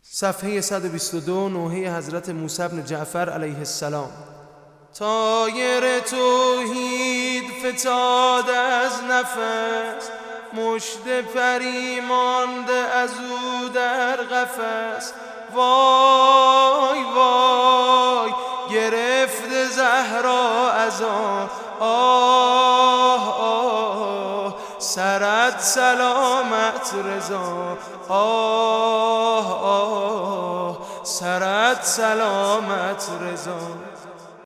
صفحه 122 نوحه حضرت موسی بن جعفر علیه السلام. طایر توحید فتاد از نفس، مژده پری مانده از او در قفس. وای وای گرفت زهرا از آن، آه آه سرت سلامت رضا، آه آه سرت سلامت رضا.